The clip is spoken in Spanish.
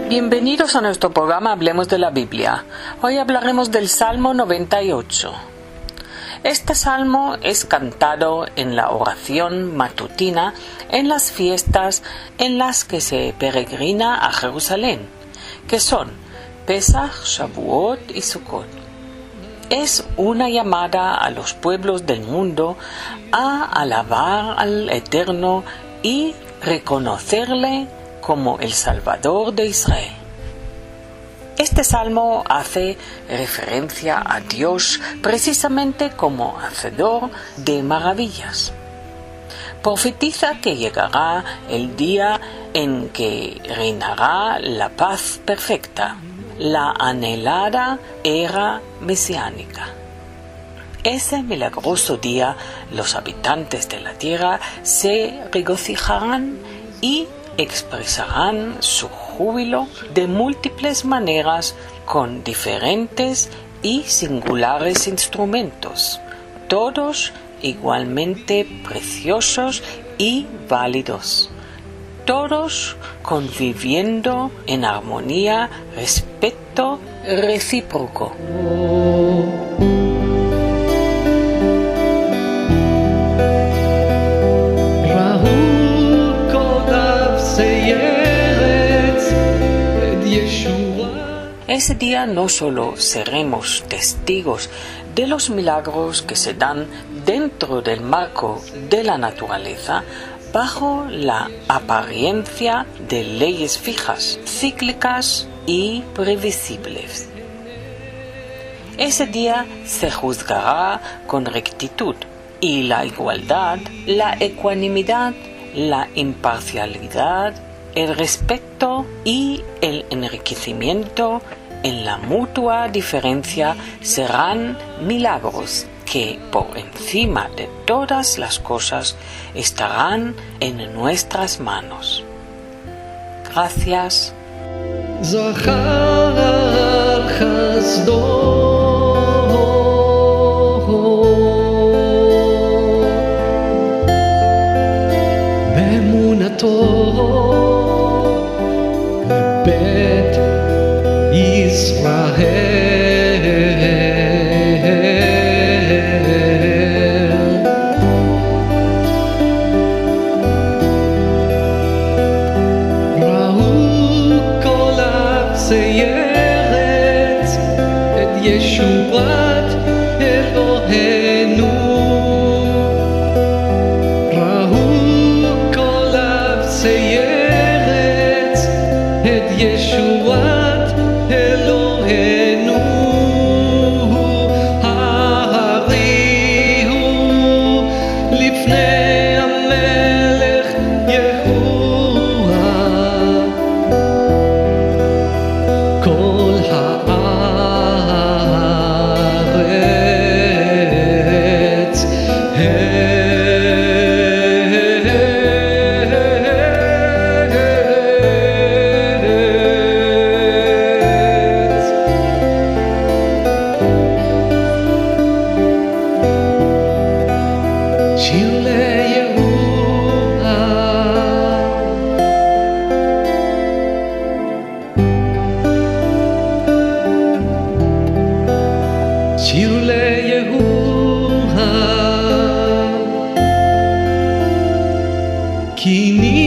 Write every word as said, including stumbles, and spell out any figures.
Bienvenidos a nuestro programa Hablemos de la Biblia. Hoy hablaremos del Salmo noventa y ocho. Este salmo es cantado en la oración matutina en las fiestas en las que se peregrina a Jerusalén, que son Pesach, Shavuot y Sukkot. Es una llamada a los pueblos del mundo a alabar al Eterno y reconocerle como el Salvador de Israel. Este salmo hace referencia a Dios precisamente como hacedor de maravillas. Profetiza que llegará el día en que reinará la paz perfecta, la anhelada era mesiánica. Ese milagroso día los habitantes de la tierra se regocijarán y expresarán su júbilo de múltiples maneras con diferentes y singulares instrumentos, todos igualmente preciosos y válidos, todos conviviendo en armonía, respeto recíproco. Ese día no solo seremos testigos de los milagros que se dan dentro del marco de la naturaleza, bajo la apariencia de leyes fijas, cíclicas y previsibles. Ese día se juzgará con rectitud y la igualdad, la ecuanimidad, la imparcialidad, el respeto y el enriquecimiento en la mutua diferencia serán milagros que por encima de todas las cosas estarán en nuestras manos. Gracias. ישועת אלוהינו ראו כל ארצי ארץ את ישועת אלוהינו העריהו לפני המלך יהוה כל שיר ליהוה כי